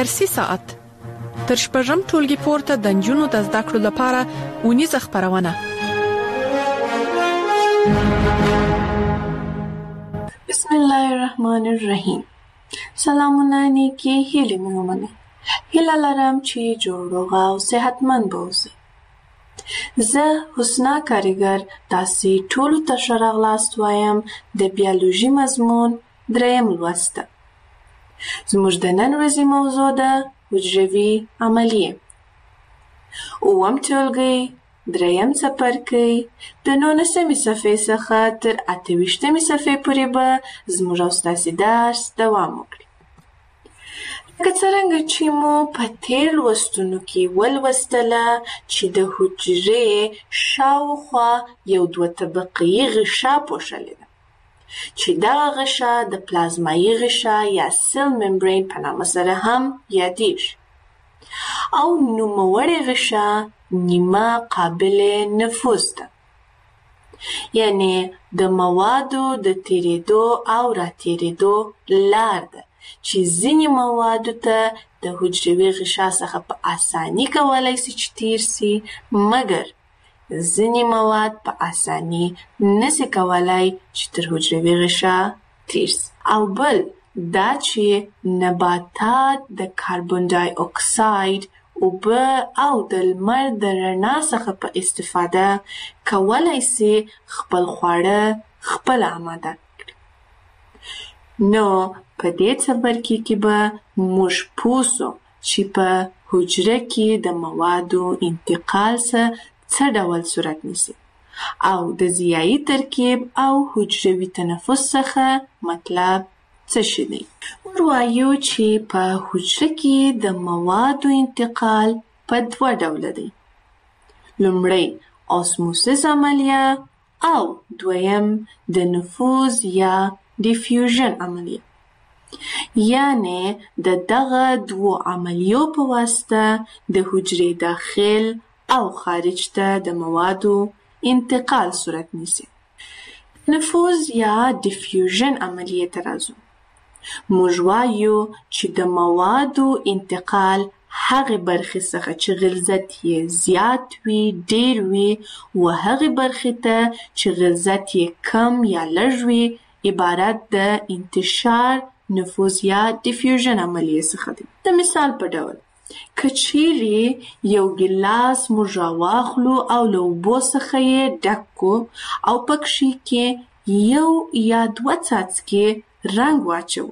درسي ساعت تر شپږم ټولګي پورته د نجونو د زده کړو لپاره اونیزه خپرونه. بسم الله الرحمن الرحیم. سلامونه نیکی هیلې مې ومنئ. هیله لرم چې جوړ روغ او صحتمند به اوسئ. زه حسنا کاریګر تاسې ټولو ته ښه راغلاست وایم د بیولوژي مضمون 3 لوست ته. زموږ د نن ورځې موضوع ده حجروي عملیې. 9م ټولګی 3م څپرکی د 19مې صفحې څخه تر 28مې صفحې پورې به زموږ او ستاسې درس دوام وکړي. لکه څرنګه چې مو په تېر لوستونو کې ولوستله چې د حجرې شاوخوا یو 2 طبقې غشا پوښلې ده چې دغه غشا د پلازمایي غشا یا سیل ممبرین په نامه سره هم یادیږي او نوموړې غشا نیمه قابل نفوذ ده، یعنی د موادو د تیرېدو او راتېرېدو لار ده چې ځینې موادو ته د حجروي غشا څخه په اساني کولی سي چې تیر سي، مګر ځینې مواد په اساني نسي کولی چې تر حجروي غشا تیر سي. او بل دا چې نباتات د کاربن ډای اکساید، اوبه او د لمر د رڼا څخه په استفاده کولی سي خپل خواړه خپله آماده کړي. نو په دې څپرکي کې به موږ پوه سو چې په حجره کې د موادو انتقال څه ډول صورت نیسي او د ضیایي ترکیب او حجروي تنفس څخه مطلب څه شی دی. موږ وایو چې په حجره کې د موادو انتقال په 2 ډوله دی. لومړی اسموسیس عملیه او دویم د نفوذ یا ډیفیوژن عملیه، یعنی د دغه 2 عملیو په واسطه د حجرې داخل او خارج ته د موادو انتقال صورت نیسي. نفوذ یا ډیفیوژن عملیه ته راځو. موږ وایو چې د موادو انتقال هغې برخې څخه چې غلظت یې زیات وي، ډیر وي، و هغې برخې ته چې غلظت یې کم یا لږ وي عبارت د انتشار، نفوذ یا ډیفیوژن عملیې څخه دی. د مثال په ډول که چیرې یو ګیلاس موږ راواخلو او له اوبو څخه یې ډک کړو او پکښې کې 1 یا 2 څاڅکي رنګ واچو،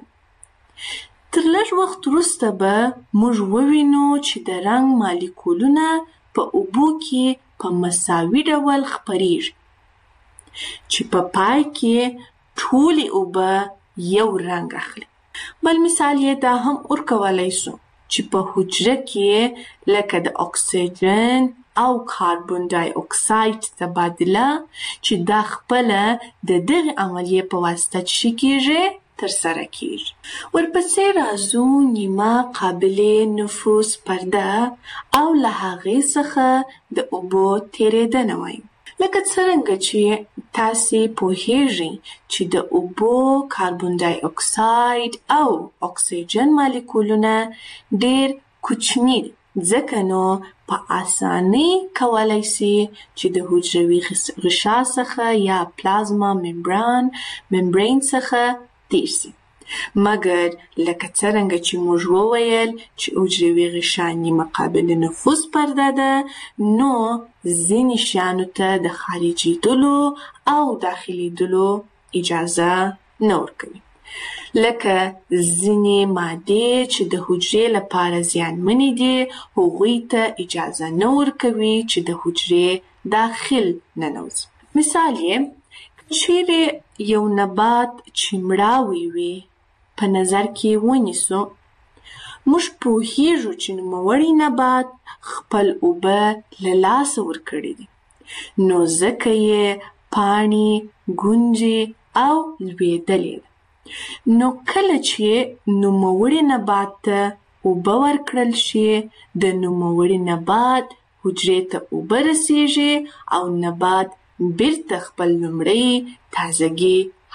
تر لږ وخت وروسته به موږ ووینو چې د رنګ مالیکولونه په اوبو کې په مساوي ډول خپریږي چې په پای کې ټولې اوبه یو رنګ اخلي. بل مثال یې دا هم ورکولی سو چې په حجره کې لکه د اکسیجن او کاربن ډای اکساید تبادله چې دا خپله د دغې عملیې په واسطه چې کیږي ترسره کیږي. ورپسې راځو نیمه قابل نفوذ پرده او له هغې څخه د اوبو تیرېدنه وایو. لکه څرنګه چې تاسې پوهیږئ چې د اوبو کاربن ډای اکساید او اکسیجن مالیکولونه ډیر کوچني دي، ځکه نو په اسانۍ کولی سي چې د حجروي غشا څخه یا پلازما ممبرین څخه تیر سي. مګر لکه څرنګه چې موږ وویل چې حجروي غشا نیمه قابل نفوذ پرده ده، نو ځینې شیانو ته د خارجېدلو او داخلېدلو اجازه نه ورکوي. لکه ځینې مادې چې د حجرې لپاره زیانمنې دي، هغوی ته اجازه نه ورکوي چې د حجرې داخل ننوځي. مثال یې چیرې یو نبات چې مړاوی وي په نظر کې ونیسو، موږ پوهیږو چې نوموړی نبات خپل اوبه له لاسه ورکړي دي، نو ځکه یې پاڼې، ګونجې او لوېدلې ده. نو کله چې نوموړي نبات ته اوبه ورکړل شي، د نوموړي نبات حجرې ته اوبه رسیږي او نبات بیرته خپل لومړی تازګي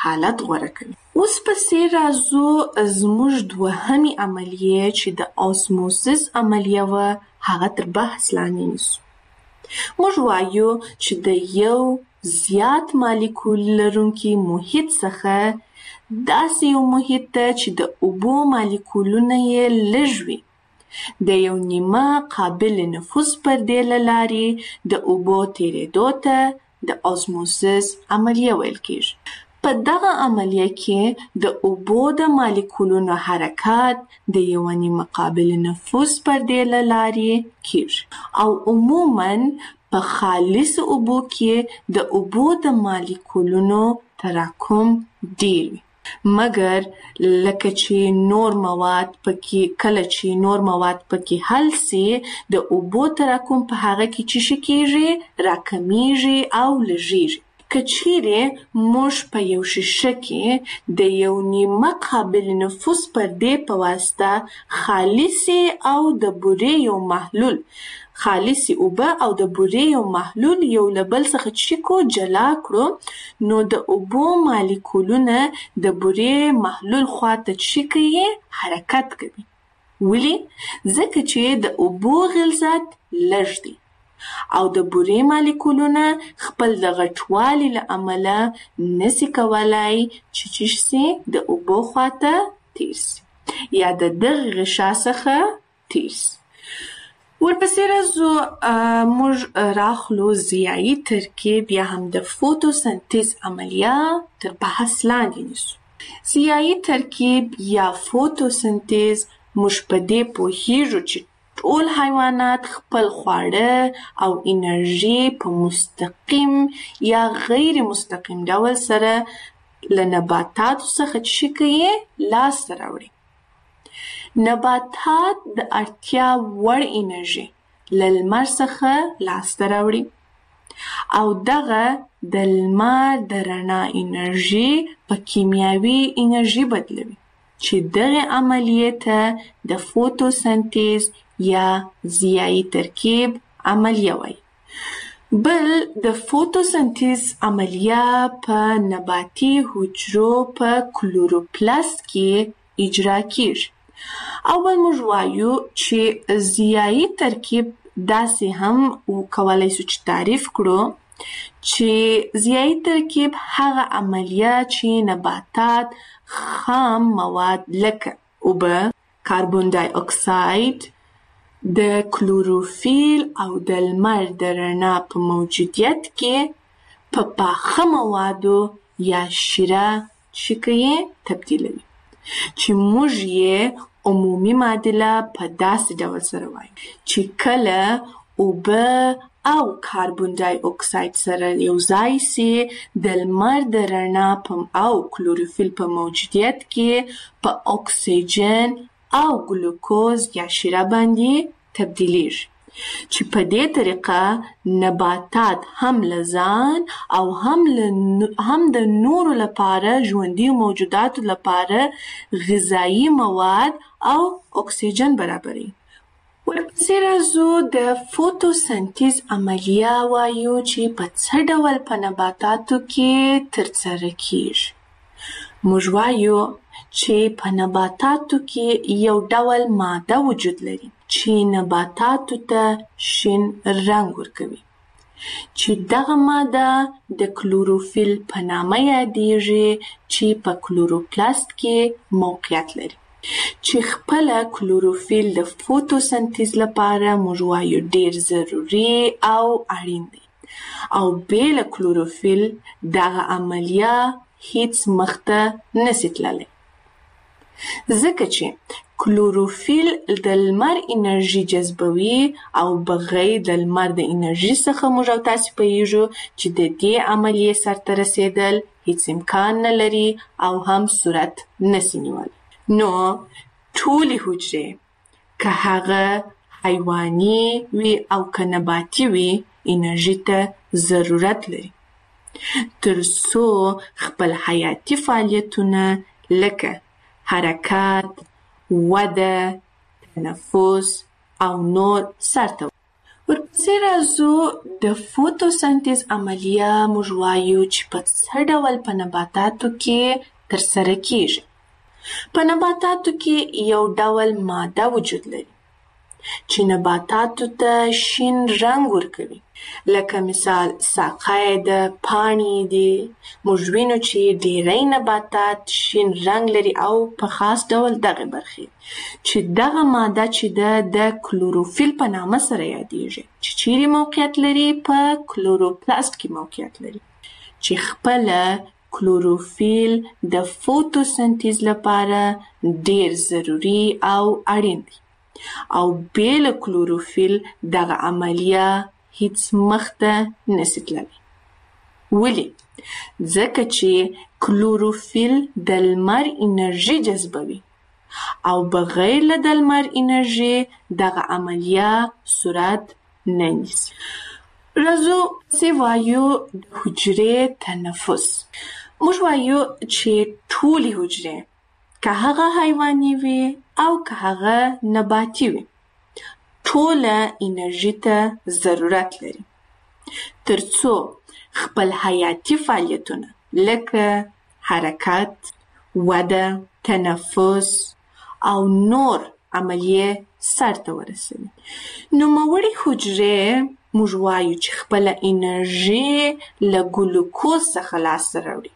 حالت غوره کوي. اوس پسې راځو زموږ دوهمې عملیه چې د اوسموسیس عملیه وه هغه تر بحث لاندې نیسو. موږ وایو چې د یو زیات مالیکول لرونکي محیط څخه داسې یو محیط ته چې د اوبو مالیکولونه یې لږ وي د یو نیمه قابل نفوذ پردې له لارې د اوبو تېرېدو ته د اوسموسیس عملیه ویل کېږي. په دغه عملیه کې د اوبو د مالیکولونو حرکت د یوه نیمه قابل نفوذ پردې له لارې کېږي او عموماً په خالص اوبو کې د اوبو د مالیکولونو تراکم ډېر وي. مګر لکه چې نور مواد پکې حل سي د اوبو تراکم په هغه کې څه کېږي راکمیږي او لږیږي. که چیرې موږ په یو شیشه کې د یو نیمه قابل نفوذ پردې په واسطه خالصې او د بورې یو محلول خالصې اوبه او د بورې یو محلول یو له بل څخه جلا کړو نو د اوبو مالیکولونه د بورې محلول خواته حرکت کوي. ولې؟ ځکه چې د اوبو غلظت لږ دی او د بورې مالیکولونه خپل د غټوالي له امله نسي کولای چې د اوبو خواته تیر سي یا د دغه غشا څخه تیر سي. ورپسې راځو موږ راخلو ضیایي ترکیب یا هم د فوتوسنتیز عملیه تر بحث لاندې نیسو. ضیایي ترکیب یا فوتوسنتیز موږ په دې پوهیږو چې ټول حیوانات خپل خواړه او انرژي په مستقیم یا غیر مستقیم ډول سره له نباتاتو څخه لاسته راوړي. نباتات د اړتیا وړ انرژي له لمر څخه لاسته راوړي او دغه د لمر د رڼا انرژي په کیمیاوي انرژي بدلوي چې دغه عملیه ته د فوتوسنتیز یا ضیایي ترکیب عملیه وایي. بل د فوتوسنتیز عملیه په نباتي حجرو په کلوروپلاست کې اجرا کیږي. اول موږ وایو چې ضیایي ترکیب داسې هم کولای شو چې تعریف کړو چې ضیایي ترکیب هغه عملیه چې نباتات خام مواد لکه اوبه، کاربن دای اکساید، د کلوروفیل او د لمر د رڼا په موجودیت کې په پاخه موادو یا شیره تبدیلوي چې موږ یې عمومي معادله په داسې ډول سره وایو چې کله اوبه او کاربن دای اکساید سره یو ځای سي د لمر د رڼا او کلوروفیل په موجودیت کې په اکسیجن او ګلوکوز یا شیره باندې تبدیلیږي چې په دې طریقه نباتات هم له ځان او هم د نورو لپاره ژوندي موجوداتو لپاره غذایی مواد او اکسیجن برابروي. ورپسې راځو د فوتوسنتیز عملیه وایو چې په څه ډول په نباتاتو کې ترسره کیږي. موږ وایو چې په نباتاتو کې یو ډول ماده وجود لري چې نباتاتو ته شین رنګ ورکوي چې دغه ماده د کلوروفیل په نامه یادیږي چې په کلوروپلاست کې موقعیت لري چې خپل کلوروفیل د فوتوسنتیز لپاره موږ وایو ډیر ضروري او اړین دی او بېله کلوروفیل دغه عملیه هیڅ مخته نشي تللی ځکه چې کلوروفیل د لمر انرژي جذبوي او بغیر د لمر د انرژي څخه موږ او تاسو پوهیږو چې د دې عملیې سرته رسیدل هیڅ امکان نه لري او هم صورت نشي نیولی. نو ټولې حجرې که هغه حیواني وي او که نباتي وي انرژي ته ضرورت لري تر څو خپل حیاتي فعالیتونه لکه حرکت، وده، تنفس او نور سرته. ورپسې راځو د فوتوسنتیز عملیه موږ وایو چې په څه ډول په نباتاتو کې ترسره کیږي. په نباتاتو کې یو ډول ماده وجود لري چې نباتاتو ته شین رنګ ورکوي. لکه مثال ساقه د پاڼې دي. موږ وینو چې ډیری نباتات شین رنګ لري او په خاص ډول دغه برخې چې دغه ماده چې د کلوروفیل په نامه سره یادیږي چې چیرې موقعیت لري په کلوروپلاست کې موقعیت لري چې خپله کلوروفیل د فوتوسنتیز لپاره ډیر ضروري او اړین دی او بې له کلوروفیل دغه عملیه هیڅ مخته نشي تللی. ولې؟ ځکه چې کلوروفیل د لمر انرژي جذبوي او بغیر له د لمر انرژي دغه عملیه صورت نه نیسي. راځو چې وایو د حجرې تنفس. موږ وایو چې ټولې حجرې که هغه حیواني وي او که هغه نباتي وي ټوله انرژي ته ضرورت لري ترڅو خپل حیاتي فعالیتونه لکه حرکت، وده، تنفس او نور عملیې سرته ورسوي. نوموړې حجرې موږ وایو چې خپله انرژي له ګلوکوز څخه لاسته راوړي.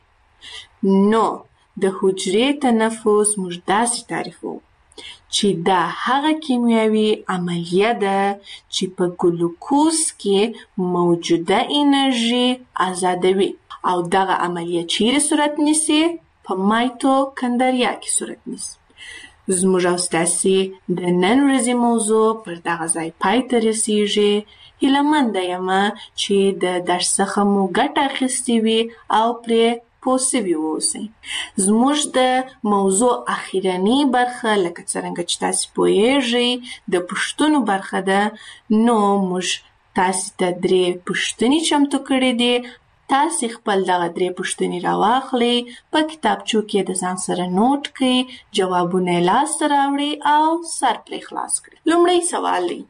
نو د حجرې تنفس موږ داسې تعریفوو چې دا هغه کیمیاوي عملیه ده چې په ګلوکوز کې موجوده انرژي آزادوي او دغه عملیه چیرې صورت نیسي؟ په مایتوکندریا کې صورت نیسي. زموږ او ستاسې د نن ورځې موضوع پر دغه ځای پای ته رسیږي. هیلهمنده یمه چې د درس څخه مو ګټه اخیستې وي او پرې پوه سوي واوسئ. زموږ د موضوع اخیرنۍ برخه لکه څرنګه چې تاسې پوهیږئ د پوښتنو برخه ده. نو موږ تاسې ته 3 پوښتنې چمتو کړې دي. تاسې خپل دغه 3 پوښتنې راواخلئ، په کتابچو کې د ځان سره نوٹ کړئ، جوابونه یې لاسته راوړئ او سر پرې خلاص کړئ. لومړی سوال دی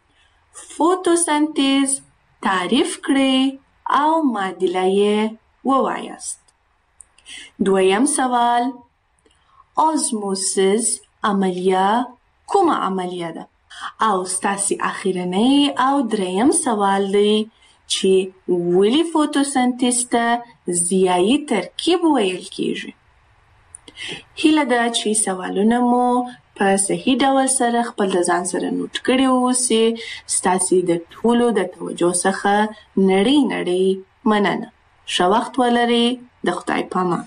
فوتوسنتیز تعریف کړئ او معادله یې ووایاست. دویم سوال آزموسیس عملیه کومه عملیه ده؟ او ستاسې اخیرنۍ او دریم سوال دی چې ولې فوتوسنتیز ته ضیایي ترکیب ویل کیږي؟ هیله ده چې سوالونه مو په صحیح ډول سره خپل د ځان سره نوٹ کړي واوسي. ستاسې د ټولو د توجه څخه نړۍ مننه. ښه وخت ولرئ. د خدای پامان.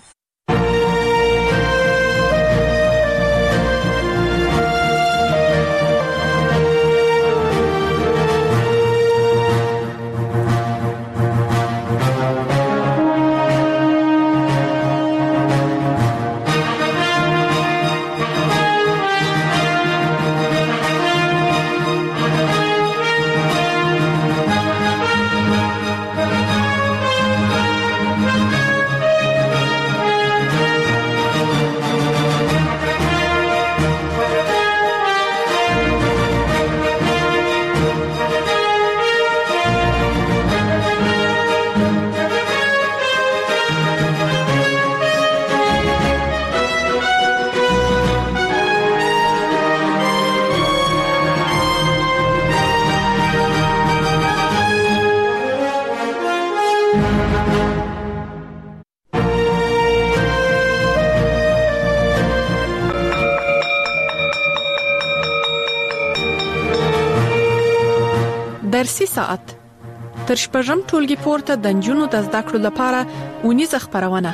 درسي ساعت تر شپږم ټولګي پورته د نجونو د زده کړو لپاره اونیزه خبرونه.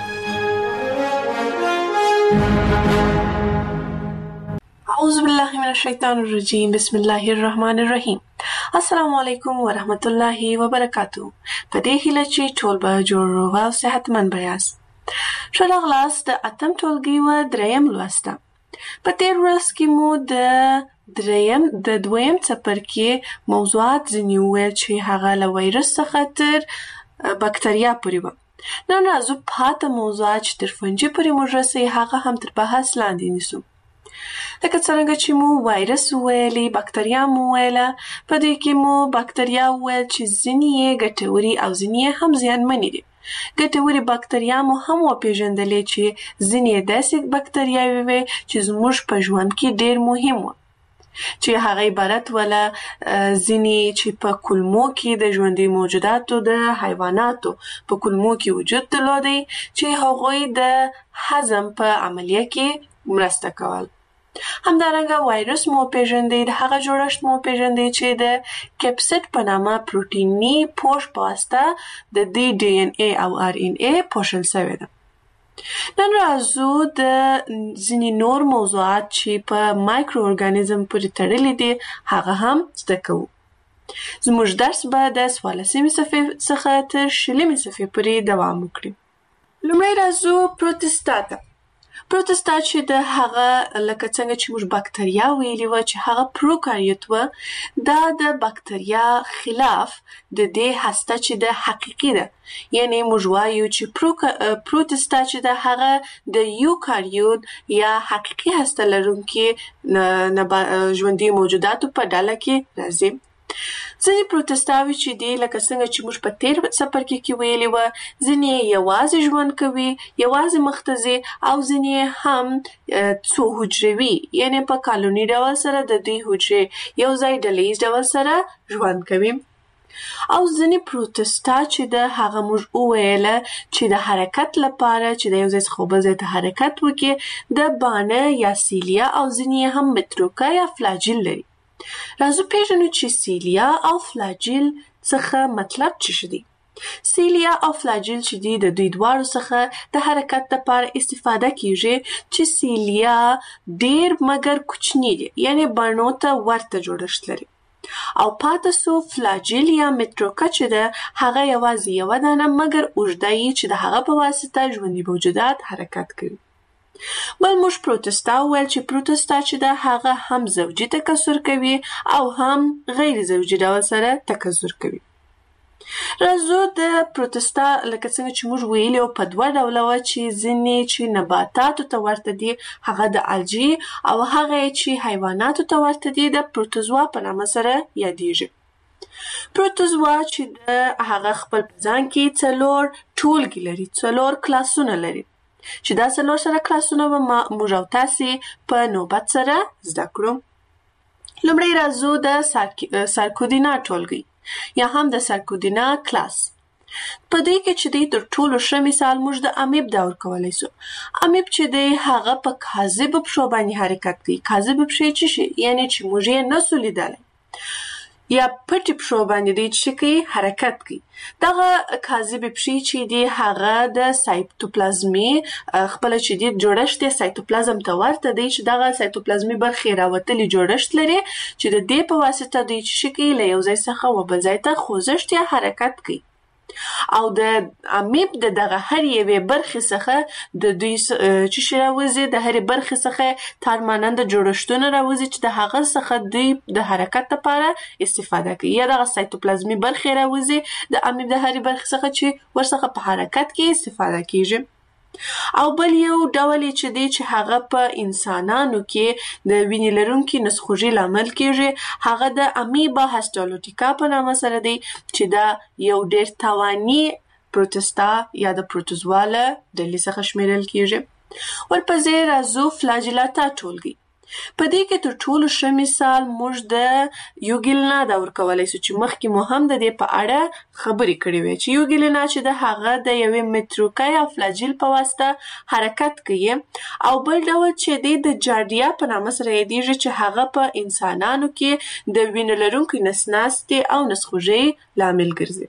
اعوذ بالله من الشیطان الرجیم. بسم الله الرحمن الرحیم. السلام علیکم ورحمت الله وبرکاتہ. په دې هیله چې ټول به جوړ او صحتمند یاست. ښه راغلاست د اتم ټولګي و دریم لوسته. په تیر ورځ کې مو د دویم څپرکي موضوعات ځینې وویل چې هغه له وایرس څخه تر بکتریا پورې وه. نن راځو پاته موضوعات چې تر فنجي پورې موږ رسوي هغه هم تر بحث لاندې نیسو. لکه څرنګه چې مو وایرس وویلې، بکتریا مو وویله، په دې کې مو بکتریا وویل چې ځینې یې ګټورې او ځینې یې هم زیانمنې دي. ګټورې بکتریا مو هم وپېژندلې چې ځینې یې داسې بکتریاوې وې چې زموږ په ژوند کې ډېر مهم وو، چې هغه عبارت وله ځینې چې په کولمو کې د ژوندي موجوداتو د حیواناتو په کولمو کې وجود درلودی، چې هغوی د هضم په عملیه کې مرسته کول. همدارنګه وایرس مو پیژندې، د هغه جوړښت مو پیژندې چې د کپسید په نامه پروتیني پوښ په واسطه د دې ډي ان اي او ار ان اي پوښل شوی ده. نن راځو د ځینې نور موضوعات چې په مایکرو ارګانیزم پورې تړلي دي هغه هم زده کوو. زموږ درس به د 14مې صفحې څخه تر 20مې صفحې پورې دوام وکړي. لومړی راځو پروتستا ته. پروتستا چې د هغه لکه څنګه چې موږ بکتریا ویلي وه چې هغه پروکاریوت وه، دا د بکتریا خلاف د دې هسته چې د حقیقي ده، یعنی موږ وایو چې پروتستا چې د هغه د یوکاریوت یا حقیقي هسته لرونکي ژوندي موجوداتو په ډله کې راځي. ځینې پروتستاوي چې دي لکه څنګه چې موږ په تیر څپرکي کې ویلي وه، ځینې یوازې ژوند کوي، یوازې مخته ځي، او ځینې هم څو حجروي، یعنی په کالوني ډول سره د دوی حجرې یو ځای ډلیز ډول سره ژوند کوي. او ځینې پروتستا چې د هغه موږ وویله چې د حرکت لپاره چې د یو ځای څخه بل ځای ته حرکت وکړي د بانه یا سیلیا او ځینې هم متروکه یا فلاجیل لري. راځو پیژنو چې سیلیا او فلاجیل څخه مطلب څه دي. سیلیا او فلاجیل چې دي د دوی دواړو څخه د حرکت لپاره استفاده کیږي، چې سیلیا ډیر مګر کوچنی دي، یعنی بڼو ته ورته جوړښت لري، او پاتې سو فلاجیل یا متروکه چې ده هغه یوازې یوه دانه مګر اوږده یي چې د هغه په واسطه ژوندي موجودات حرکت کوي. بل موږ پروتستا وویل چې پروتستا چې ده هغه هم زوجي تکثر کوي او هم غیر زوجي ډول سره تکثر کوي. راځو د پروتستا لکه څنګه چې موږ ویلي په دوه ډوله وه، چې ځینې چې نباتاتو ته ورته دي هغه د الجی، او هغه چې حیواناتو ته ورته دي د پروتوزوا په نامه سره یادیږي. پروتوزوا چې هغه خپل په ځان کې 4 ټولګي لري، 4 کلاسونه لري، چې دا 4 سره کلاسونه به موږ او تاسې په نوبت سره زده کړو. لومړی راځو د سارکودینا ټولګي یا هم د سارکودینا کلاس. په دې کې چې دی تر ټولو ښه مثال موږ د امیب دا ورکولی سو. امیب چې دی هغه په کاذبو پښو باندې حرکت کوي. کاذبو پښې څه شي؟ یعنی چې موږ یې نسو لیدلی، یا پټې پښو باندې دی چې کوي حرکت کوي. دغه کاذبې پښې چې دی هغه د سایتوپلازمي خپله چې دی جوړښت یې سایتوپلازم ته ورته دی، چې دغه سایتوپلازمي برخې راوتلي جوړښت لري چې د دې په واسطه دوی چې کوي له یو ځای څخه و بل ځای ته خوځښت یا حرکت کوي. او د امیب د دغه هر یوې برخې څخه د دوی چې راوځي، د هرې برخې څخه تارماننده جوړښتونه راوځي چې د هغه څخه دوی د حرکت لپاره استفاده کوي، یا دغه سایتوپلازمي برخې راوځي د امیب د هرې برخې څخه چې ورڅخه په حرکت کې استفاده کیږي. او بل یو ډول چې دی چې هغه په انسانانو کې د وینې لرونکي نسخوږي لامل کیږي، هغه د امیبا هسټالوټیکا په نامه سره دی، چې دا یو ډیر توانی پروتستا یا د پروتوزوا له ډلې څخه شمیرل کیږي. ورپسې راځو فلاجیلاتا ټولګي. په دې کې تر ټولو ښه مثال موږ د یوګیلنا دا ورکولی سو، چې مخکې مو هم د دې په اړه خبرې کړې وې، چې یوګیلنا چې د هغه د یوې متروکه یا فلاجیل په واسطه حرکت کوي. او بل ډول چې دی د جارډیا په نامه سره یادیږي، چې هغه په انسانانو کې د وینې لرونکي نسناستې او نسخوږۍ لامل ګرځي.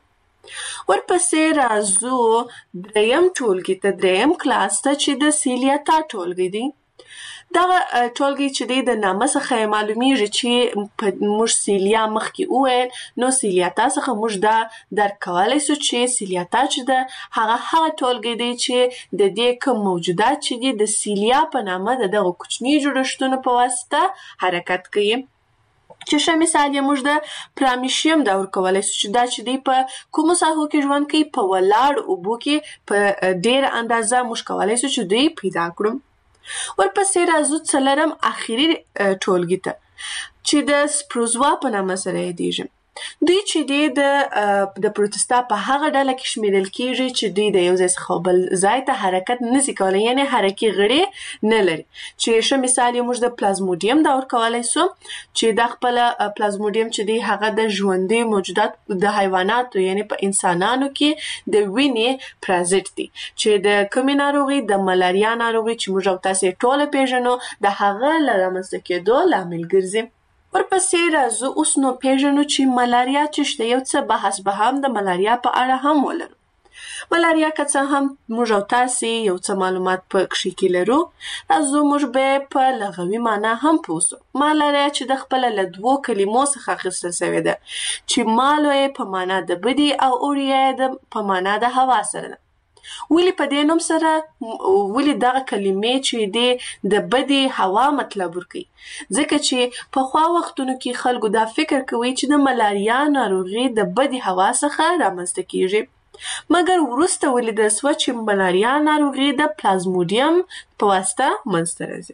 ورپسې راځو دریم ټولګي ته، دریم کلاس ته، چې د سیلیاتا ټولګي دی. دغه ټولګي چې دی د نامه څخه معلومیږي چې موږ سیلیا مخکې وویل، نو سیلیاتا څخه موږ دا درک کولی سو چې سیلیاتا چې ده هغه ټولګي دی چې د دې کوم موجودات چې دي د سیلیا په نامه د دغه کوچني جوړښتونو په واسطه حرکت کوي. چې ښه مثال یې موږ د پرامیشیم دا ورکولی سو، چې دا چې دی په کومو ساحو کې ژوند کوي؟ په ولاړ اوبو کې په ډېره اندازه موږ کولی سو چې دوی پیدا کړو. ورپسې راځو څلورم اخیری ټولګي ته چې د سپروزوا په نامه سره یادیږي. دوی چې د پروتستا په هغه ډله کې شمیرل کیږي چې دوی د یو ځای څخه بل ځای ته حرکت نشي کولی، یعنی حرکي غړي نه لري. چې ښه مثال یې موږ د پلازموډیم دا ورکولی سو چې دا خپل پلازموډیم چې دی هغه د ژوندي موجودات د حیواناتو یعنی په انسانانو کې د وینې پرازیت دی چې د کومې ناروغي د ملاریا ناروغي چې موږ او تاسو ټول پیژنو د هغه لامل کېدو لامل ګرځي. ورپسې راځو اوس نو پیژنو چې ملاریا څه شته. یو څه بحث به هم د ملاریا په اړه هم ولرو. ملاریا که څه هم موږ او تاسو یو څه معلومات په کښې کې لرو، راځو موږ به په لغوي معنا هم پوه سو. ملاریا چې د خپله له دوو کلمو څخه اخیستل سوې ده چې مالو یې په معنا د بدی او اوریا یې په معنا د هوا سره ده. ولې په دې نوم سره ولې دغه کلمې چې د بدی هوا مطلب ورکوي؟ ځکه چې پخوا وختونو کې خلکو دا فکر کوي چې د ملاریا ناروغي د بدی هوا څخه رامنځته کیږي، مګر وروسته ولیدل سوه چې ملاریا ناروغي د پلازموډیم په واسطه منځته راځي.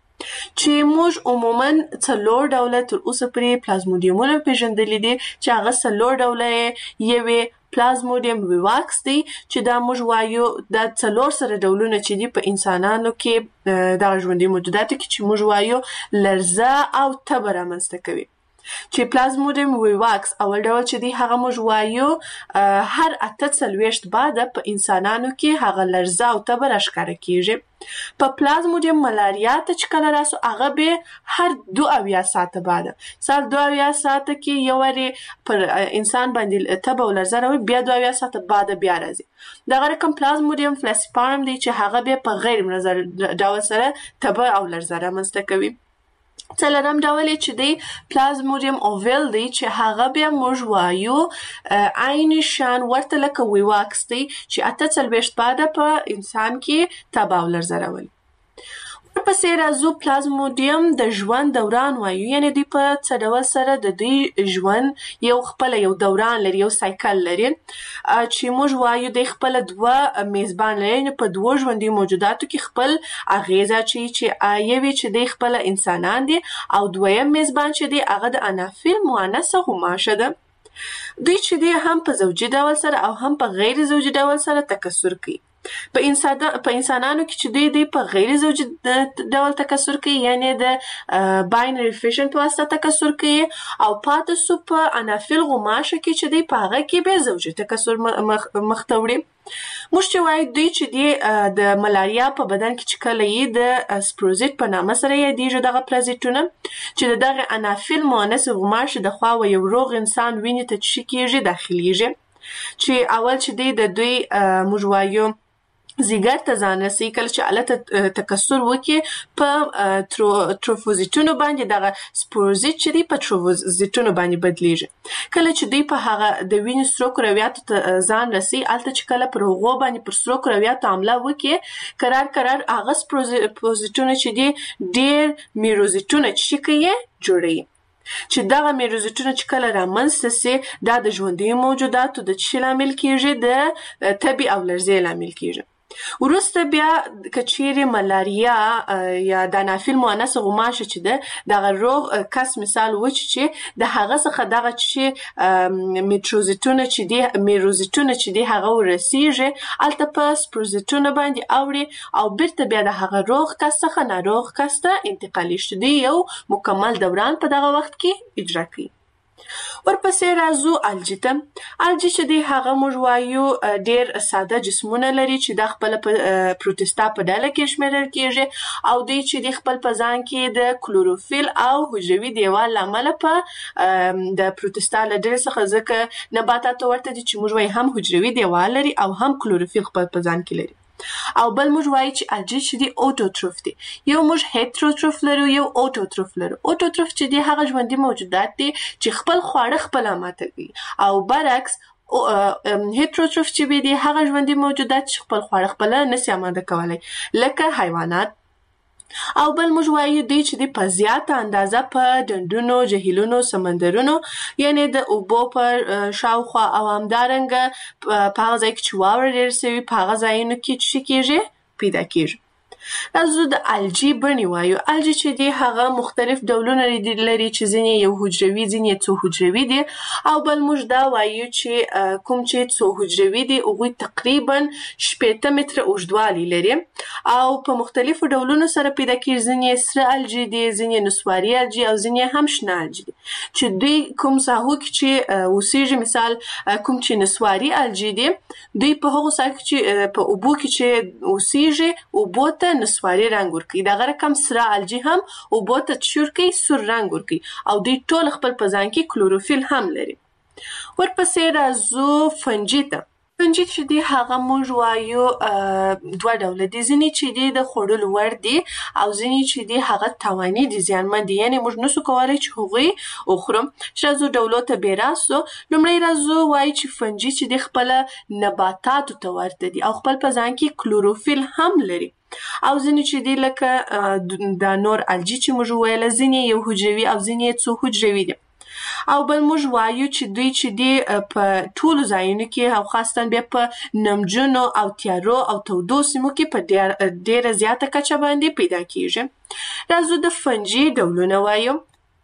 چې موږ عموما 4 ډوله تر اوسه پورې پلازموډیمونه پیژندلي دي چې هغه 4 ډوله یوې پلازموډیم ویواکس دی چې دا موږ وایو دا 4 سره ډولونه چې دي په انسانانو کې دغه ژوندي موجوداتو کې چې موږ وایو لرزه او تبه رامنځته کوي. چې پلازموډیم ویواکس اول ډول چې دی هغه موږ وایو هر 48 بعده په انسانانو کې هغه لرزه او تبه راښکاره کیږي. په پلازموډیم ملاریا ته چې کله راسو هغه به هر 72 ساعته بعده سال 72 ساعته کې یو وری پر انسان باندې تبه او لرزه راوي، بیا 72 ساعته بعده بیا راځي. دغه رقم پلازموډیم فلاسپارم دی چې هغه به په غیر منظم ډول سره تبه او لرزه رامنځته کوي. څلورم ډول چې دی پلازموډیم اوویل دی چې هغه بیا موږ وایو عین شان ورته لکه ویواکس دی چې 48 بعده په انسان کې تبه او لرزه راولي. ورپسې راځو پلازموډیم د ژوند دوران وایو، یعنی دوی په څه ډول سره د دوی ژوند یو خپله یو دوران لري، یو سایکل لري چې موږ وایو دوی خپله 2 میزبان لري. یعنی په 2 ژوندي موجوداتو کې خپل اغیزه چې یوې چې دوی خپله انسانان دي او دویم میزبان چې دی هغه د انافیل مؤنثه غوماشه ده. دوی چې دی هم په زوجي ډول سره او هم په غیر زوجي ډول سره تکثر کوي. په انسانانو کې چې دوی په غیر زوجي ډول تکثر کوي، یعنی د باینري فیشن په واسطه تکثر کوي، او پاتې سو په انافیل غوماشه کې چې دوی په هغه کې به زوجي تکثر مخته وړي. موږ چې وایو دوی چې دی د ملاریا په بدن کې چې کله یې د سپروزیت په نامه سره یادیږي دغه پرازیتونه چې دغه انافیل مؤنث غوماشه د خوا و یو روغ انسان وینې ته چې کیږي داخليږي، چې اول چې دی د دوی موږ وایو زیګر ته ځان رسي. کله چې الته تکثر وکړي په تروفوزیتونو باندې دغه سپوروزیت چې دی په تروفوزیتونو باندې بدلیږي. کله چې دی په هغه د وینې سرو کرویاتو ته ځان رسي، الته چې کله پر هغو باندې پر سرو کرویاتو حمله وکړي قرار هغه سپوروزیتونه چې دی ډېر میروزیتونه چې کوي جوړوي، چې دغه میروزیتونه چې کله رامنځته سي دا د ژوندي موجوداتو د څه لامل کیږي؟ د تبې او لرزې لامل کیږي. وروسته بیا کچېرې ملاریا یا د انافیل مؤنث غوماشه چې ده دغه روغ کس مثال وچ چې د هغه څخه دغه چې میروزیتونه چې دی هغه ورسیږي الته په سپروزیتونه باندې اوړي او بیرته بیا د هغه روغ کس څخه ناروغ کس ته انتقالي شي. دی یو مکمل دوران په دغه وخت کې اجرا کوي. ورپسې راځو الجی ته. الجی چې دی هغه موږ وایو ډېر ساده جسمونه لري چې د خپل پروتستا په ډله کې شمیرل کیږي، او دوی چې د خپل په ځان کې د کلوروفیل او حجروي دیوال لامل په د پروتستا له ډلې څخه ځکه نباتاتو ورته دي چې موږ وایو هم حجروي دیوال لري او هم کلوروفیل خپل په ځان کې لري. او بل موږ وایو چې الجی چې دی اوټوټروف دی. یو موږ هیټروټروف لرو، یو اوټوټروف لرو. اوټوټروف چې دی هغه ژوندي موجودات دي چې خپل خواړه خپل ماته کوي، او برعکس هیټروټروف چې دی هغه ژوندي موجودات چې خپل خواړه خپل نشي آماده کولای لکه حیوانات. او بل موږ وایو دی چې دی په زیاته اندازه په ډنډونو، جهیلونو، سمندرونو یعنی د اوبو پر شاوخوا او همدارنګه په هغه ځای کې چې واوره ډېر سوي په هغه ځایونو کې چې کیږي پیدا کیږي. راځو د الجی بڼې وایو. الجی چې دی هغه مختلف ډولونه لري چې ځینې یو حجروي ځینې څو حجروي دي او بل موږ دا وایو چې کوم چې څو حجروي دي هغوی تقریبا 8 متره اوږدوالی لري او په مختلفو ډولونو سره پیدا کېږي. ځینې سره الجی دي، ځینې نسواري الجی او ځینې هم شنه الجی دي چې دوی کوم ساحو کې چې اوسېږي. مثال کوم چې نسواري الجی دي دوی په هغو ساحو کې چې په اوبو کې چې اوسېږي اوبو ته نسواري رنګ ورکوي. دغه رقم سره الجی هم اوبو ته څه ورکوي؟ سور رنګ ورکوي او دوی ټول خپل په ځان کې کلوروفیل هم لري. ورپسې راځو فنجي ته. فنجي چې دی هغه موږ وایو دوه ډوله دي. ځینې چې دی د خوړلو وړ دي او ځینې چې دی هغه تاواني دي، زیانمن دي، یعنې موږ نسو کولی چې هغوی وخورو. چې راځو ډولو ته بې راسو. لومړی راځو وایو چې فنجي چې دی خپله نباتاتو ته ورته دي او خپل په ځان کې کلوروفیل هم لري. او ځینې چې دی لکه دا نور الجی چې موږ وویله ځینې یو حجروي او ځینې څو حجروي دي. او بل موږ وایو چې دوی چې دی په ټولو ځایونو کې او خاصتاً بیا په نمجنو او تیارو او تودو سیمو کې په ډېره زیاته کچه باندې پیدا کېږي. راځو د فنجي ډولونه وایو.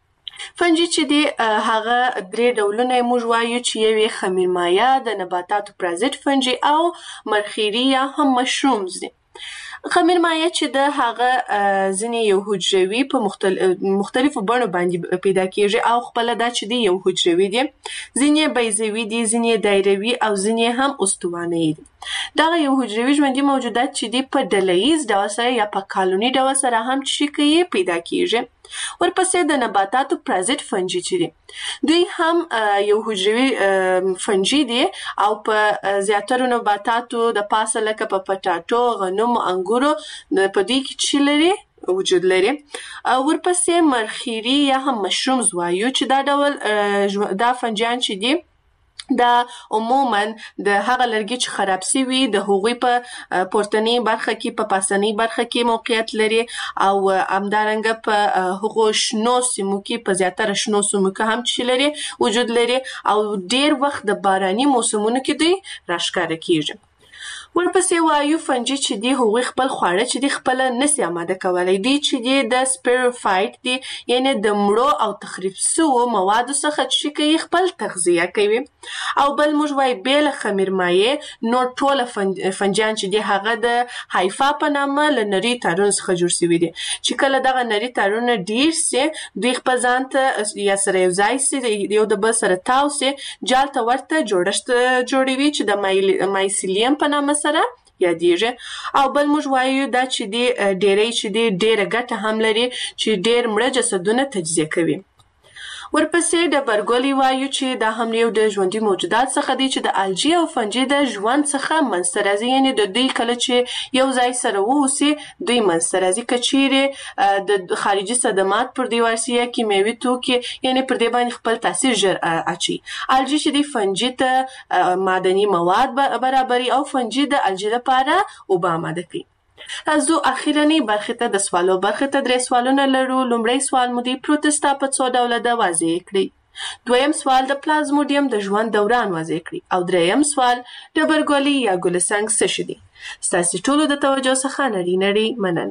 فنجي چې دی هغه 3 ډولونه موږ وایو چې یو یې خمیرمایه، د نباتاتو پرازیت فنجي او مرخیري یا هم مشرومز دي. خمیرمایه چې د هغه ځینې یو حجروي په مختلفو بڼو باندې پیدا کېږي او خپله دا چې دی یو حجروي دي، ځینې بیضوي دي، ځینې دایروي او ځینې هم استوانه‌یي دي. دغه یو حجروي ژوندي موجودات چې دی په ډلهییز ډول سره یا په کالوني ډول سره هم چې کوي پیدا کېږي. ورپسې د نباتاتو پرازیت فنجي چې دي دوی هم یو حجروي فنجي دي او په زیاترو نباتاتو د پاسه لکه په پټاټو، غنمو، انګورو په دوی کې چې لري وجود لري. ورپسې مرخیري یا هم مشرومز وایو چې دا ډول دا فنجیان چې دي دا عموماً د هغه لرګي چې خراب سوي د هغوی په پورتنۍ برخه کې په پاسنۍ برخه کې موقعیت لري او همدارنګه په هغو شنو سیمو کې په زیاتره شنو سیمو کې هم چې لري وجود لري او ډېر وخت د باراني موسمونو کې دوی راښکاره کېږي. ورپسې وایو فنجي چې دی هغوی خپل خواړه چې دی خپله نسي اماده کولی. دوی چې دی د سپیروفایټ دی، یعنې د مړو او تخریب سوو موادو څخه چې کوي خپل تغذیه کوي. او بل موږ وایو بې له خمیرمایې نور ټوله فنجیان چې دی هغه د هایفا په نامه له نري تارونو څخه جوړ سوي دي چې کله دغه نري تارونه ډېر سي دوی خپل ځان ته یا سره یو ځای سي، یو د بل سره تاو سي، جال ته ورته جوړښت جوړوي چې د مایسیلیم په نامه سره یادېږي. او بل موږ وایو دا چې دی ډېری چې دی ډېره ګټه هم لري چې ډېر مړه جسدونه تجزیه کوي. ورپسې ډبرګولي وایو چې دا هم یو د ژوندي موجودات څخه دی چې د الجی او فنجي د ژوند څخه منځته راځي، یعنې د دوی کله چې یو ځای سره واوسي دوی منځته راځي. که چیرې د خارجي صدمات پر دې ورسي یا کیمیاوي توکي یعنې پر دې باندې خپل تاثیر ژر اچوي. الجی چې دی فنجي ته معدني مواد برابري او فنجي د الجی لپاره اوبه آماده کوي. راځو اخیرنۍ برخې ته د سوالو برخې ته 3 سوالونه لرو. لومړی سوال مو دی پروتستا په څو ډوله ده واضح کړئ. دویم سوال د پلازموډیم د ژوند دوران واضح کړئ او دریم سوال ډبرګولي یا ګلسنګ څه شي دي. ستاسې ټولو د توجه څخه نړۍ مننه.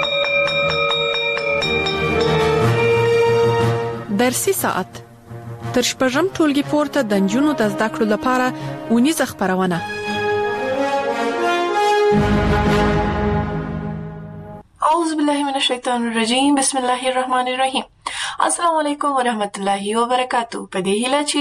درسي ساعت تر شپږم ټولګي پورته د نجونو د زده کړو لپاره ونیزه خبرونه. اعوذ بالله من الشیطان الرجیم. بسم الله الرحمن الرحیم. السلام علیکم ورحمت الله وبرکاتہ. په دې هیله چې